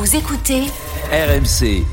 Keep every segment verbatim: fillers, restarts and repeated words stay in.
Vous écoutez R M C.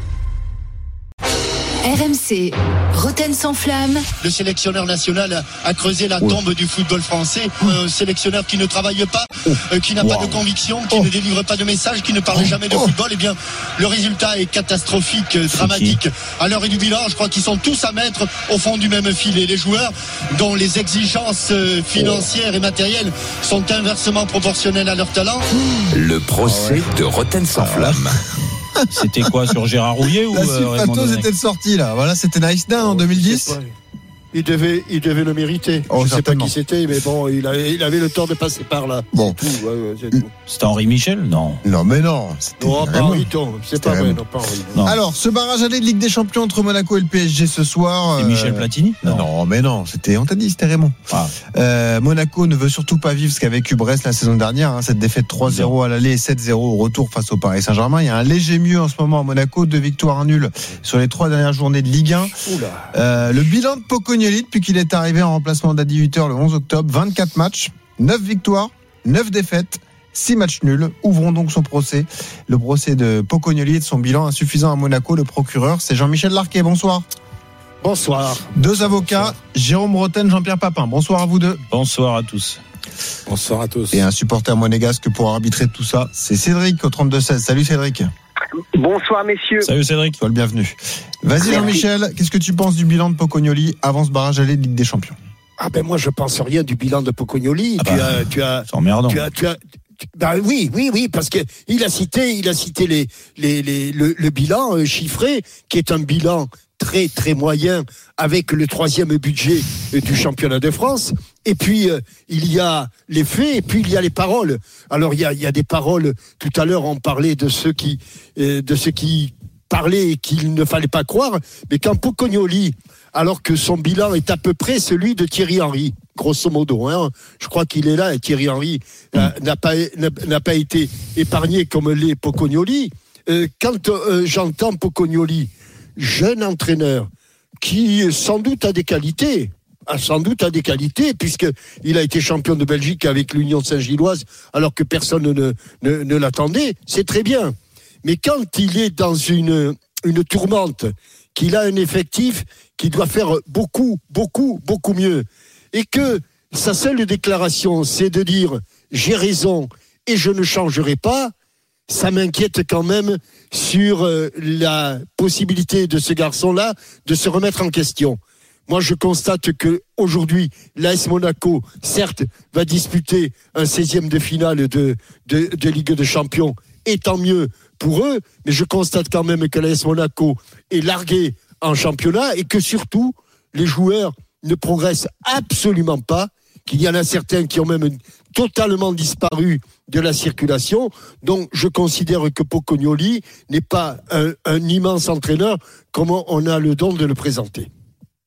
R M C, Roten sans flamme. Le sélectionneur national a creusé la Ouais. tombe du football français. Un sélectionneur qui ne travaille pas, euh, qui n'a Wow. pas de conviction, qui Oh. ne délivre pas de message, qui ne parle Oh. jamais de Oh. football. Eh bien, le résultat est catastrophique, euh, dramatique. À l'heure du bilan, je crois qu'ils sont tous à mettre au fond du même filet. Les joueurs dont les exigences euh, financières et matérielles sont inversement proportionnelles à leur talent. Le procès de Roten sans flamme. C'était quoi, sur Gérard Rouillet ou La euh, suite Raymond Patos Domenech était sortie là. Voilà, c'était Nice Down en deux mille dix. Il devait, il devait le mériter. Oh, je ne sais pas certainement. qui c'était, mais bon, il avait, il avait le temps de passer par là. Bon. C'est tout, ouais, ouais, c'est tout. C'était Henri Michel? Non. Non, mais non. C'était Non, pas Raymond. Henri, ton. C'est C'était pas vrai, Raymond. non, pas Henri. Non. Alors, ce barrage aller de Ligue des Champions entre Monaco et le P S G ce soir. Et Michel Platini? Non. non, mais non, c'était, on t'a dit, c'était Raymond. Ah. Euh, Monaco ne veut surtout pas vivre ce qu'a vécu Brest la saison dernière, hein, cette défaite trois zéro à l'aller et sept zéro au retour face au Paris Saint-Germain. Il y a un léger mieux en ce moment à Monaco, deux victoires, un nul sur les trois dernières journées de Ligue un. Oula. Euh, le bilan de Pocognoli depuis qu'il est arrivé en remplacement d'Adi Hutter le onze octobre, vingt-quatre matchs, neuf victoires, neuf défaites, six matchs nuls. Ouvrons donc son procès. Le procès de Pocognoli et de son bilan insuffisant à Monaco. Le procureur, c'est Jean-Michel Larquet. Bonsoir. Bonsoir. Deux avocats, Jérôme Roten, Jean-Pierre Papin. Bonsoir à vous deux. Bonsoir à tous. Bonsoir à tous. Et un supporter monégasque pour arbitrer tout ça, c'est Cédric au trente-deux seize. Salut Cédric. Bonsoir messieurs. Salut Cédric. Sois le bienvenu. Vas-y Merci. Jean-Michel, qu'est-ce que tu penses du bilan de Pocognoli avant ce barrage aller de Ligue des Champions? Ah ben moi, je pense rien du bilan de Pocognoli. Ah tu, bah, as, tu as, C'est emmerdant. tu as, tu as, tu- bah oui, oui, oui, parce que il a cité, il a cité les, les, les, le, le bilan euh, chiffré, qui est un bilan très, très moyen avec le troisième budget euh, du championnat de France. Et puis, euh, il y a les faits, et puis il y a les paroles. Alors, il y a, il y a des paroles. Tout à l'heure, on parlait de ceux qui, euh, de ceux qui parlaient et qu'il ne fallait pas croire. Mais quand Pocognoli, alors que son bilan est à peu près celui de Thierry Henry, grosso modo, hein, je crois qu'il est là, et Thierry Henry euh, n'a pas, n'a, n'a pas été épargné comme l'est Pocognoli. Euh, quand euh, j'entends Pocognoli, jeune entraîneur, qui sans doute a des qualités, a sans doute a des qualités, puisqu'il a été champion de Belgique avec l'Union Saint-Gilloise, alors que personne ne, ne, ne l'attendait, c'est très bien. Mais quand il est dans une, une tourmente, qu'il a un effectif qui doit faire beaucoup, beaucoup, beaucoup mieux, et que sa seule déclaration, c'est de dire « j'ai raison et je ne changerai pas », ça m'inquiète quand même sur euh, la possibilité de ce garçon-là de se remettre en question. Moi, je constate que aujourd'hui, l'A S Monaco, certes, va disputer un seizième de finale de, de, de Ligue des Champions, et tant mieux pour eux, mais je constate quand même que l'A S Monaco est largué en championnat et que surtout, les joueurs ne progressent absolument pas, qu'il y en a certains qui ont même totalement disparu de la circulation. Donc, je considère que Pocognoli n'est pas un, un immense entraîneur comme on a le don de le présenter.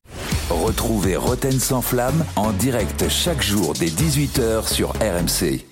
Retrouvez Roten sans flamme en direct chaque jour dès dix-huit heures sur R M C.